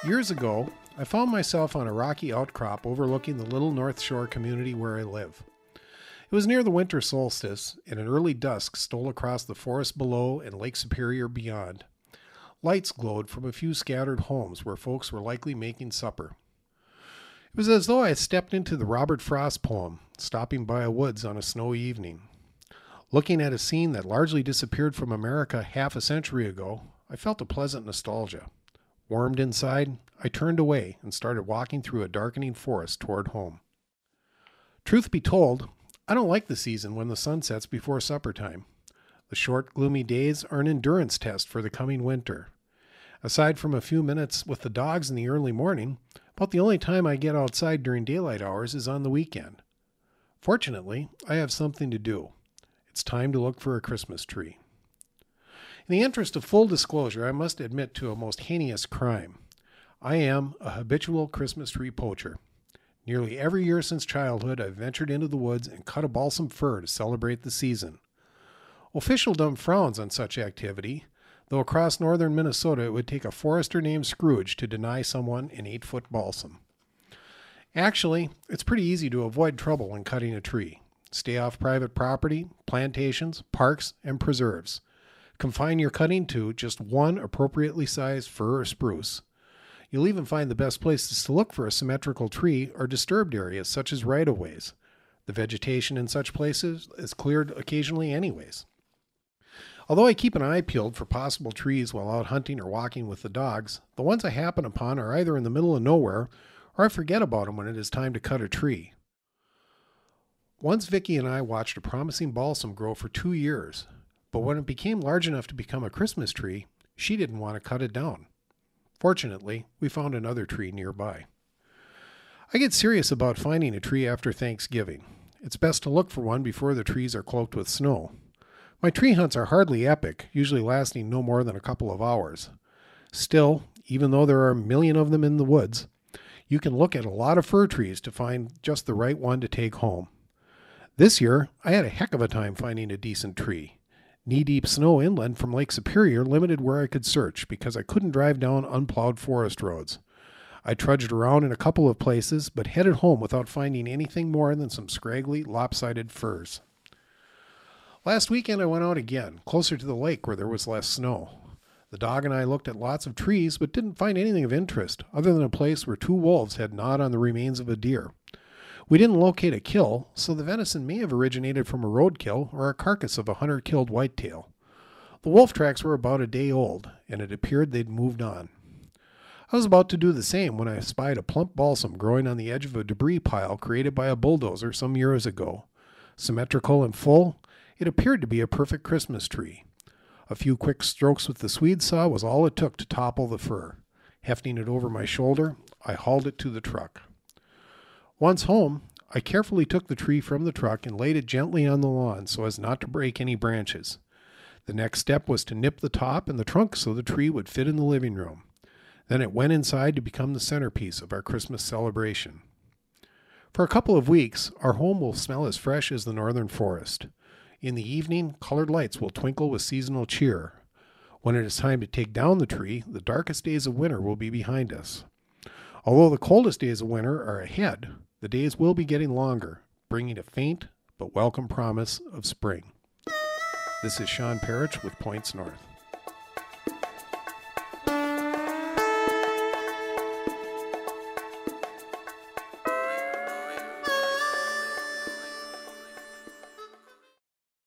Years ago, I found myself on a rocky outcrop overlooking the little North Shore community where I live. It was near the winter solstice, and an early dusk stole across the forest below and Lake Superior beyond. Lights glowed from a few scattered homes where folks were likely making supper. It was as though I had stepped into the Robert Frost poem, stopping by a woods on a snowy evening. Looking at a scene that largely disappeared from America half a century ago, I felt a pleasant nostalgia. Warmed inside, I turned away and started walking through a darkening forest toward home. Truth be told, I don't like the season when the sun sets before supper time. The short, gloomy days are an endurance test for the coming winter. Aside from a few minutes with the dogs in the early morning, about the only time I get outside during daylight hours is on the weekend. Fortunately, I have something to do. It's time to look for a Christmas tree. In the interest of full disclosure, I must admit to a most heinous crime. I am a habitual Christmas tree poacher. Nearly every year since childhood, I've ventured into the woods and cut a balsam fir to celebrate the season. Officialdom frowns on such activity, though across northern Minnesota it would take a forester named Scrooge to deny someone an 8-foot balsam. Actually, it's pretty easy to avoid trouble when cutting a tree. Stay off private property, plantations, parks, and preserves. Confine your cutting to just one appropriately sized fir or spruce. You'll even find the best places to look for a symmetrical tree are disturbed areas such as right-of-ways. The vegetation in such places is cleared occasionally anyways. Although I keep an eye peeled for possible trees while out hunting or walking with the dogs, the ones I happen upon are either in the middle of nowhere or I forget about them when it is time to cut a tree. Once Vicki and I watched a promising balsam grow for 2 years. But when it became large enough to become a Christmas tree, she didn't want to cut it down. Fortunately, we found another tree nearby. I get serious about finding a tree after Thanksgiving. It's best to look for one before the trees are cloaked with snow. My tree hunts are hardly epic, usually lasting no more than a couple of hours. Still, even though there are a million of them in the woods, you can look at a lot of fir trees to find just the right one to take home. This year, I had a heck of a time finding a decent tree. Knee-deep snow inland from Lake Superior limited where I could search because I couldn't drive down unplowed forest roads. I trudged around in a couple of places, but headed home without finding anything more than some scraggly, lopsided firs. Last weekend I went out again, closer to the lake where there was less snow. The dog and I looked at lots of trees, but didn't find anything of interest, other than a place where 2 wolves had gnawed on the remains of a deer. We didn't locate a kill, so the venison may have originated from a roadkill or a carcass of a hunter-killed whitetail. The wolf tracks were about a day old, and it appeared they'd moved on. I was about to do the same when I spied a plump balsam growing on the edge of a debris pile created by a bulldozer some years ago. Symmetrical and full, it appeared to be a perfect Christmas tree. A few quick strokes with the Swede saw was all it took to topple the fir. Hefting it over my shoulder, I hauled it to the truck. Once home, I carefully took the tree from the truck and laid it gently on the lawn so as not to break any branches. The next step was to nip the top and the trunk so the tree would fit in the living room. Then it went inside to become the centerpiece of our Christmas celebration. For a couple of weeks, our home will smell as fresh as the northern forest. In the evening, colored lights will twinkle with seasonal cheer. When it is time to take down the tree, the darkest days of winter will be behind us. Although the coldest days of winter are ahead, the days will be getting longer, bringing a faint but welcome promise of spring. This is Sean Parrish with Points North.